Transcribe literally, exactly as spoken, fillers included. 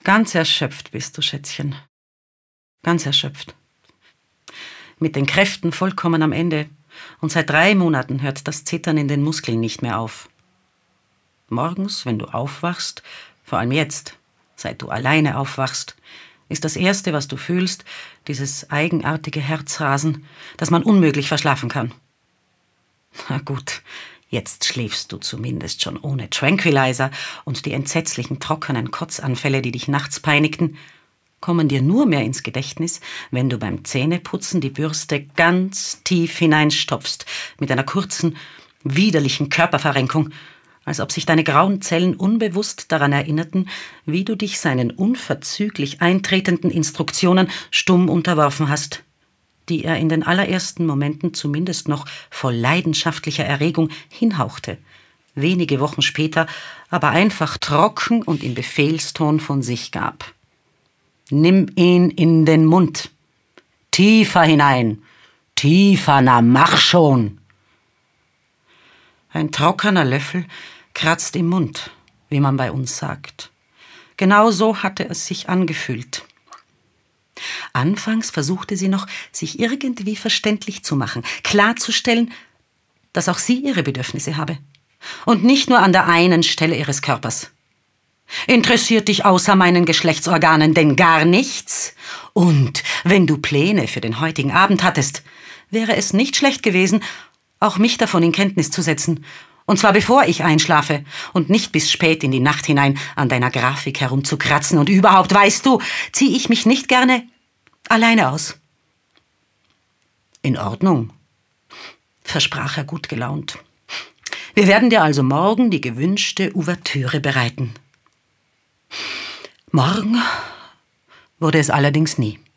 Ganz erschöpft bist du, Schätzchen. Ganz erschöpft. Mit den Kräften vollkommen am Ende. Und seit drei Monaten hört das Zittern in den Muskeln nicht mehr auf. Morgens, wenn du aufwachst, vor allem jetzt, seit du alleine aufwachst, ist das Erste, was du fühlst, dieses eigenartige Herzrasen, das man unmöglich verschlafen kann. Na gut, jetzt schläfst du zumindest schon ohne Tranquilizer und die entsetzlichen trockenen Kotzanfälle, die dich nachts peinigten, kommen dir nur mehr ins Gedächtnis, wenn du beim Zähneputzen die Bürste ganz tief hineinstopfst, mit einer kurzen, widerlichen Körperverrenkung, als ob sich deine grauen Zellen unbewusst daran erinnerten, wie du dich seinen unverzüglich eintretenden Instruktionen stumm unterworfen hast, die er in den allerersten Momenten zumindest noch voll leidenschaftlicher Erregung hinhauchte, wenige Wochen später aber einfach trocken und im Befehlston von sich gab. Nimm ihn in den Mund. Tiefer hinein. Tiefer, na mach schon. Ein trockener Löffel kratzt im Mund, wie man bei uns sagt. Genau so hatte es sich angefühlt. Anfangs versuchte sie noch, sich irgendwie verständlich zu machen, klarzustellen, dass auch sie ihre Bedürfnisse habe. Und nicht nur an der einen Stelle ihres Körpers. Interessiert dich außer meinen Geschlechtsorganen denn gar nichts? Und wenn du Pläne für den heutigen Abend hattest, wäre es nicht schlecht gewesen, auch mich davon in Kenntnis zu setzen. Und zwar bevor ich einschlafe und nicht bis spät in die Nacht hinein an deiner Grafik herumzukratzen. Und überhaupt, weißt du, ziehe ich mich nicht gerne alleine aus. In Ordnung, versprach er gut gelaunt. Wir werden dir also morgen die gewünschte Ouvertüre bereiten. Morgen wurde es allerdings nie.